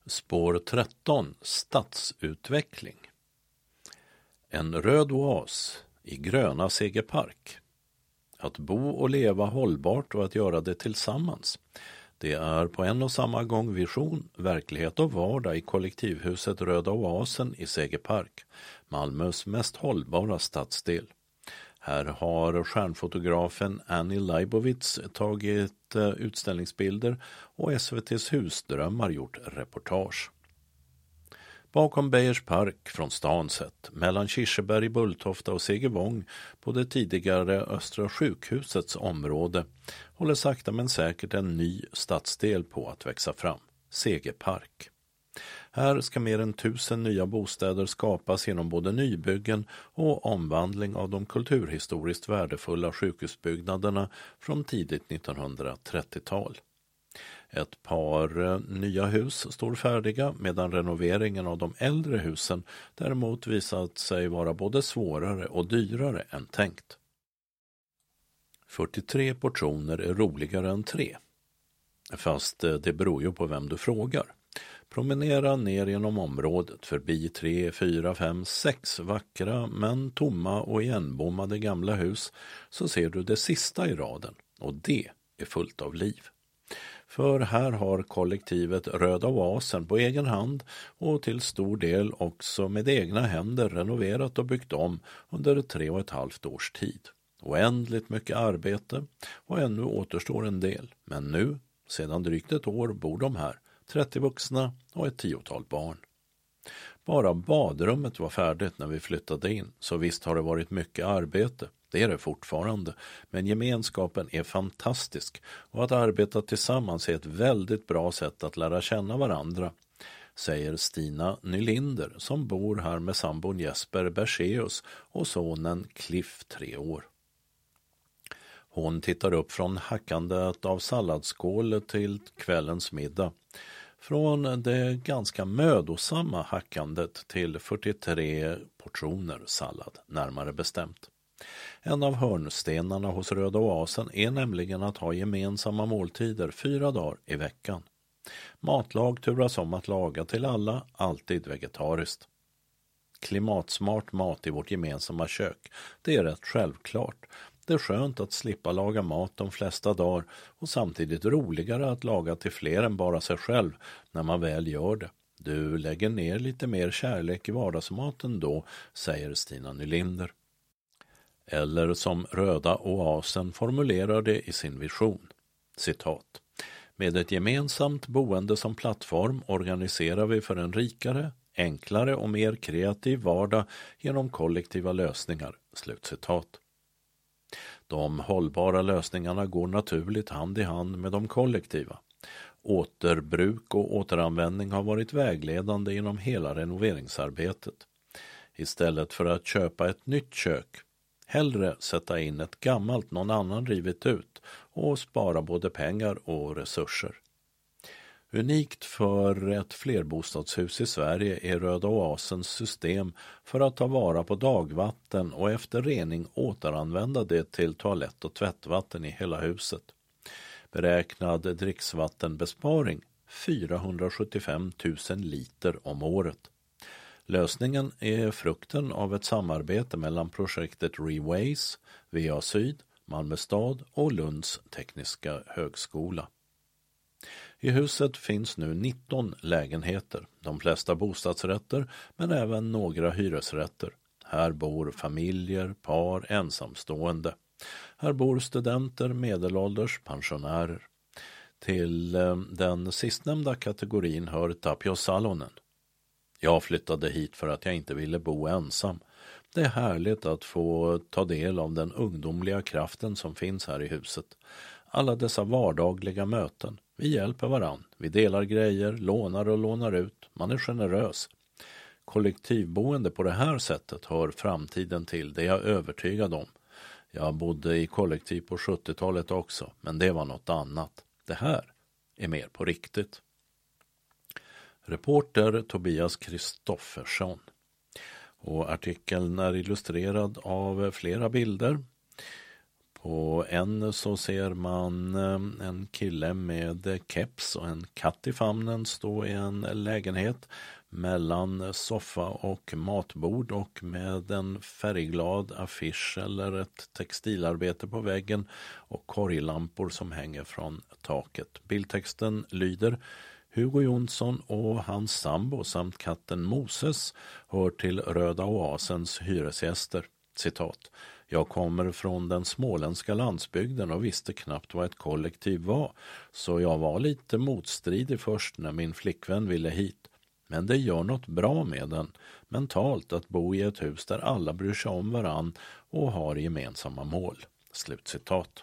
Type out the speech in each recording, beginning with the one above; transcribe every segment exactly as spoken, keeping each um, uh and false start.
Spår tretton. Stadsutveckling. En röd oas i gröna Segerpark. Att bo och leva hållbart och att göra det tillsammans. Det är på en och samma gång vision, verklighet och vardag i kollektivhuset Röda Oasen i Segerpark, Malmös mest hållbara stadsdel. Här har stjärnfotografen Annie Leibovitz tagit utställningsbilder och S V T:s Husdrömmar gjort reportage. Bakom Beiers park från stan sett, mellan Kirseberg, Bulltofta och Segervång på det tidigare Östra sjukhusets område, håller sakta men säkert en ny stadsdel på att växa fram, Segerpark. Här ska mer än tusen nya bostäder skapas genom både nybyggen och omvandling av de kulturhistoriskt värdefulla sjukhusbyggnaderna från tidigt nittonhundratrettiotal. Ett par nya hus står färdiga medan renoveringen av de äldre husen däremot visat sig vara både svårare och dyrare än tänkt. fyrtiotre portioner är roligare än tre. Fast det beror ju på vem du frågar. Promenera ner genom området förbi tre, fyra, fem, sex vackra men tomma och igenbommade gamla hus så ser du det sista i raden och det är fullt av liv. För här har kollektivet Röda Oasen på egen hand och till stor del också med egna händer renoverat och byggt om under tre och ett halvt års tid. Oändligt mycket arbete och ännu återstår en del. Men nu, sedan drygt ett år, bor de här, trettio vuxna och ett tiotal barn. Bara badrummet var färdigt när vi flyttade in, så visst har det varit mycket arbete. Det är det fortfarande, men gemenskapen är fantastisk och att arbeta tillsammans är ett väldigt bra sätt att lära känna varandra, säger Stina Nylinder som bor här med sambon Jesper Berseus och sonen Cliff tre år. Hon tittar upp från hackandet av salladsskål till kvällens middag. Från det ganska mödosamma hackandet till fyrtiotre portioner sallad, närmare bestämt. En av hörnstenarna hos Röda Oasen är nämligen att ha gemensamma måltider fyra dagar i veckan. Matlag turas om att laga till alla, alltid vegetariskt. Klimatsmart mat i vårt gemensamma kök, det är rätt självklart. Det är skönt att slippa laga mat de flesta dagar och samtidigt roligare att laga till fler än bara sig själv när man väl gör det. Du lägger ner lite mer kärlek i vardagsmaten då, säger Stina Nylinder. Eller som Röda Oasen formulerar det i sin vision. Citat. Med ett gemensamt boende som plattform organiserar vi för en rikare, enklare och mer kreativ vardag genom kollektiva lösningar. Slutcitat. De hållbara lösningarna går naturligt hand i hand med de kollektiva. Återbruk och återanvändning har varit vägledande inom hela renoveringsarbetet. Istället för att köpa ett nytt kök, hellre sätta in ett gammalt någon annan rivit ut och spara både pengar och resurser. Unikt för ett flerbostadshus i Sverige är Röda Oasens system för att ta vara på dagvatten och efter rening återanvända det till toalett- och tvättvatten i hela huset. Beräknad dricksvattenbesparing fyrahundrasjuttiofem tusen liter om året. Lösningen är frukten av ett samarbete mellan projektet Reways, V A Syd, Malmö stad och Lunds tekniska högskola. I huset finns nu nitton lägenheter, de flesta bostadsrätter men även några hyresrätter. Här bor familjer, par, ensamstående. Här bor studenter, medelålders, pensionärer. Till eh, den sistnämnda kategorin hör Tapio Salonen. Jag flyttade hit för att jag inte ville bo ensam. Det är härligt att få ta del av den ungdomliga kraften som finns här i huset. Alla dessa vardagliga möten. Vi hjälper varann, vi delar grejer, lånar och lånar ut. Man är generös. Kollektivboende på det här sättet hör framtiden till, det är jag övertygad om. Jag bodde i kollektiv på sjuttiotalet också, men det var något annat. Det här är mer på riktigt. Reporter Tobias Kristoffersson. Och artikeln är illustrerad av flera bilder. På en så ser man en kille med keps och en katt i famnen stå i en lägenhet mellan soffa och matbord och med en färgglad affisch eller ett textilarbete på väggen och korglampor som hänger från taket. Bildtexten lyder: Hugo Jonsson och hans sambo samt katten Moses hör till Röda Oasens hyresgäster. Citat: Jag kommer från den småländska landsbygden och visste knappt vad ett kollektiv var, så jag var lite motstridig först när min flickvän ville hit. Men det gör något bra med den, mentalt, att bo i ett hus där alla bryr sig om varann och har gemensamma mål. Slutcitat.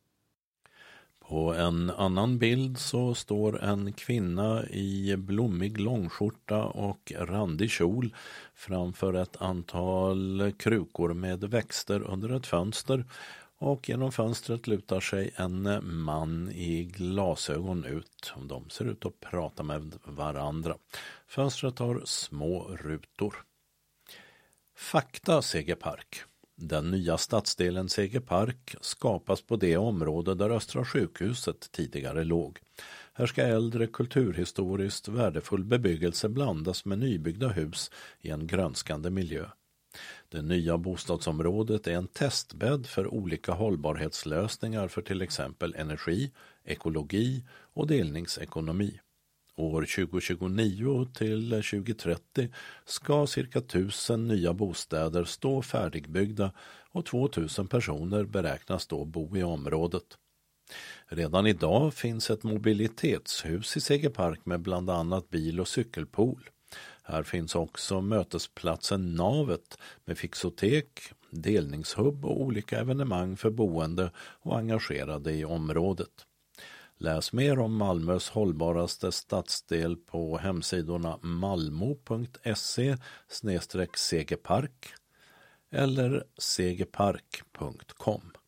På en annan bild så står en kvinna i blommig långskjorta och randig kjol framför ett antal krukor med växter under ett fönster, och genom fönstret lutar sig en man i glasögon ut. De ser ut att prata med varandra. Fönstret har små rutor. Fakta Segerpark. Den nya stadsdelen Segerpark skapas på det område där Östra sjukhuset tidigare låg. Här ska äldre kulturhistoriskt värdefull bebyggelse blandas med nybyggda hus i en grönskande miljö. Det nya bostadsområdet är en testbädd för olika hållbarhetslösningar för till exempel energi, ekologi och delningsekonomi. År tjugohundratjugonio till tjugotrettio ska cirka tusen nya bostäder stå färdigbyggda och tvåtusen personer beräknas då bo i området. Redan idag finns ett mobilitetshus i Segerpark med bland annat bil- och cykelpool. Här finns också mötesplatsen Navet med fixotek, delningshubb och olika evenemang för boende och engagerade i området. Läs mer om Malmös hållbaraste stadsdel på hemsidorna malmo punkt se slash segerpark eller segerpark punkt com.